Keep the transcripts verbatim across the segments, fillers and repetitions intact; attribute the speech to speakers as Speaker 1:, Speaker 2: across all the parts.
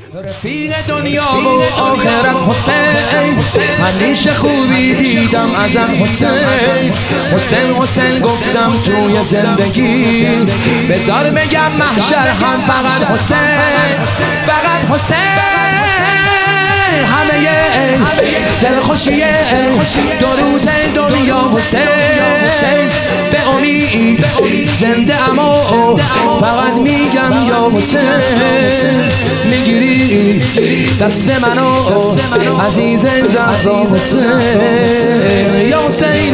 Speaker 1: رفیق دنیا و آخرت حسین، همیشه خوبی دیدم ازت حسین. حسین حسین گفتم توی زندگی، بذار بگم محشر هم فقط حسین، فقط حسین. همه دل خوشیه درود دنیا حسین، به امید زنده اما فقط میگم یا حسین. میگیری دست منو عزیز زهرا حسین، یا حسین.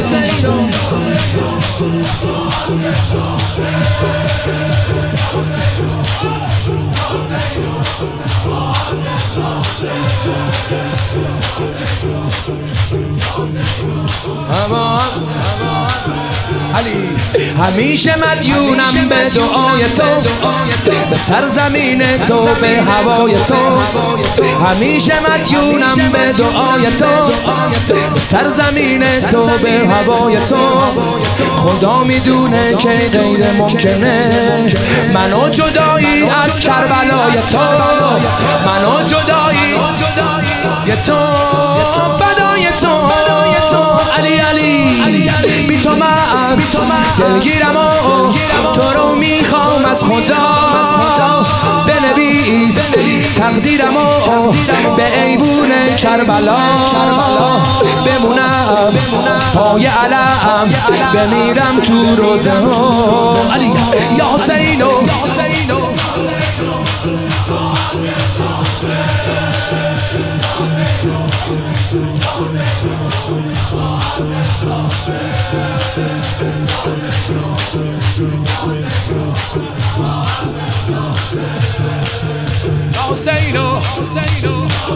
Speaker 1: علی همیشه مدیونم به دعای تو، به سرزمین تو، به هوای تو. همیشه مدیونم به دعای تو، به سرزمین تو، به هوای تو. خدا میدونه که غیر ممکنه منو جدایی از کربلای تو، منو جدایی تو، فدای تو. علی علی بی تو من دلگیرم و تو رو میخوام از خدا. بنویس تقدیرم و به ایوون کربلا بمونم پای علم، بمیرم تو روزه ها. علی یا حسین. Husaino, Husaino,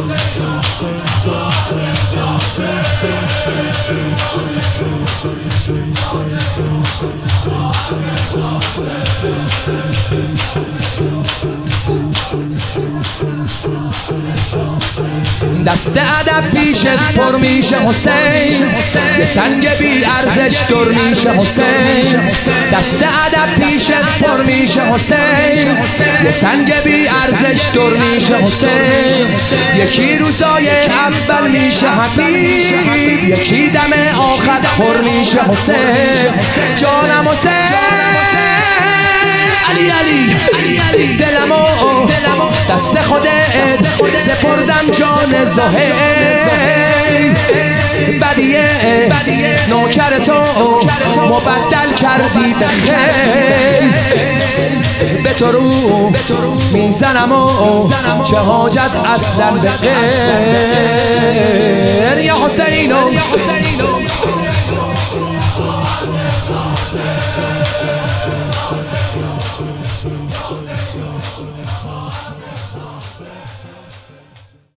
Speaker 1: دست ادب پیشت پر میشه حسین، یه سنگ بی ارزش دور میشه حسین. دست ادب پیشت پر میشه حسین، یه سنگ بی ارزش دور میشه حسین. یکی روزای اول میشه حبیب، یکی دم آخر پر میشه حسین. جانم حسین، علی علی دلمو دست خودت سپردم جان زهیر. بدیه نوکر تو مبدل کردی به خیر، به تو رو میزنم و چه حاجت اصلا به غیر. یا حسین.